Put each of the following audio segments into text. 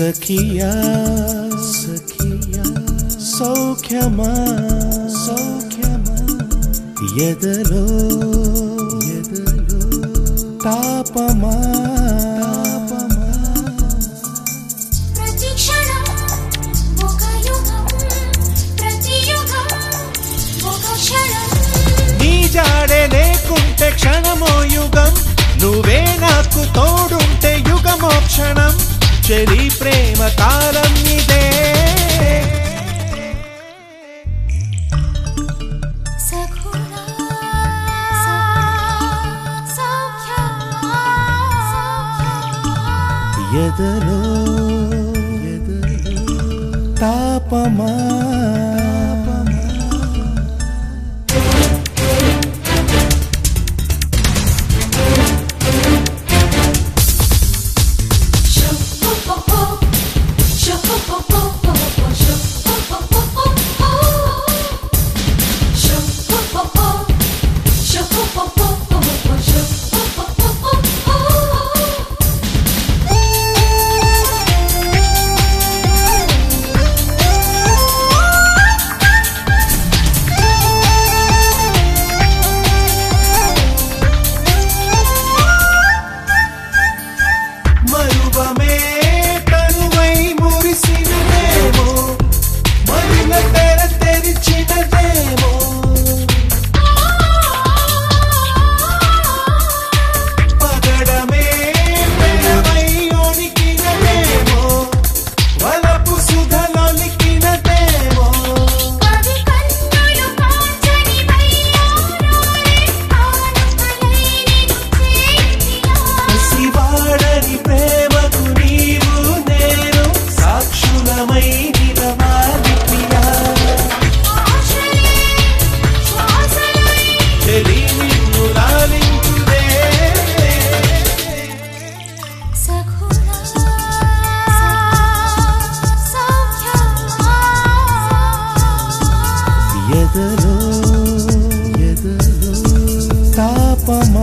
సఖియా సఖియా సౌఖ్యమా సౌఖ్యమా ఎదలో ఎదలో తాపమా తాపమా ప్రతి క్షణం ఒక యుగం ప్రతి యుగం ఒక క్షణం నీ జాడే లేకుంటే క్షణమో యుగం నువ్వే నాకు తోడుంటే యుగమో క్షణం చెలి ప్రేమ కాలం ఇదే సఖునా సౌఖ్యమా ఎదలో ఎదలో తాపమా ఎదలో ఎదలో తాపమా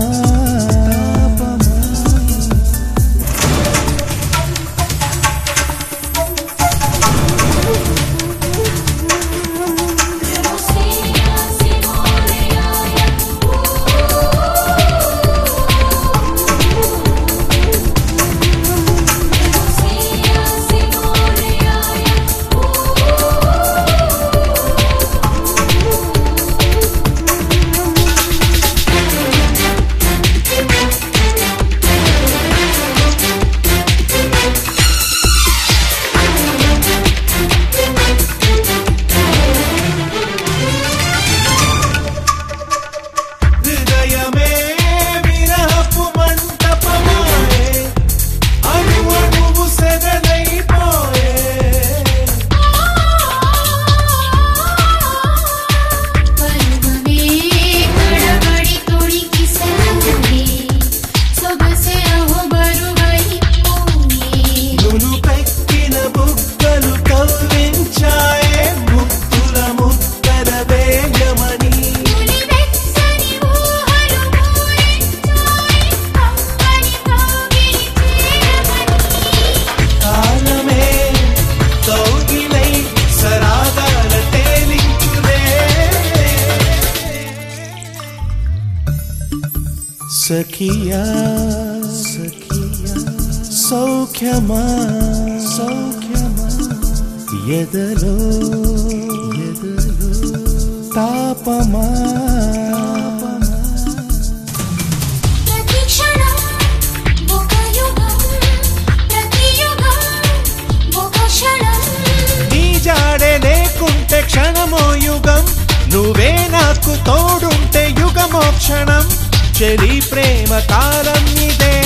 సఖియా సఖియా సౌఖ్యమా సౌఖ్యమా ఎదలో ఎదలో తాపమా ప్రతి క్షణం ఒక యుగం ప్రతి యుగం ఒక క్షణం నీ జాడే లేకుంటే క్షణమో యుగం నువ్వే నాకు తోడుంటే యుగమో క్షణం చెలి ప్రేమ కాలం ఇదే